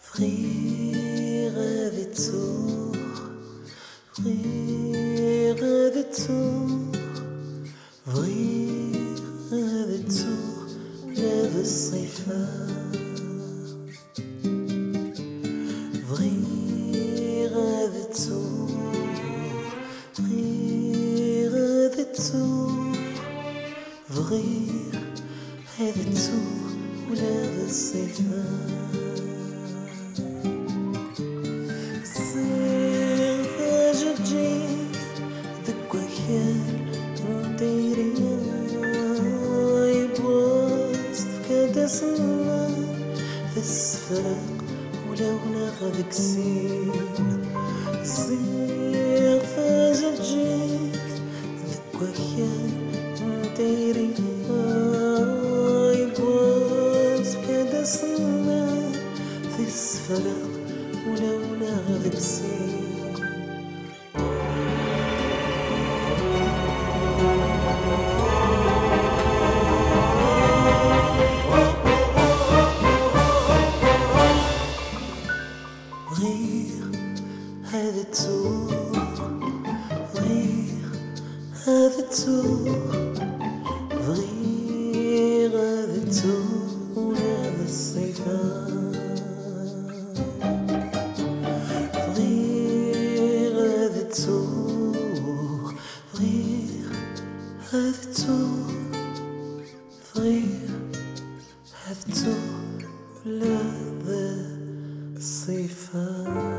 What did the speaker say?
Vrire dit zu, vrire dit zu, vrire dit zu, leve seifa. Vrire dit zu, vrire dit zu, vrire dit zu, leve seifa. الفرق ولو ناخذك سين صير فاجأ جيت ذكوى كان دايري يبوظ كذا سنة في الفرق ولو ناخذك سين هذا التور غير هذا التور غير هذا التور وهذا الصيفان غير هذا التور غير هذا التور غير هذا التور ولا ذا الصيفان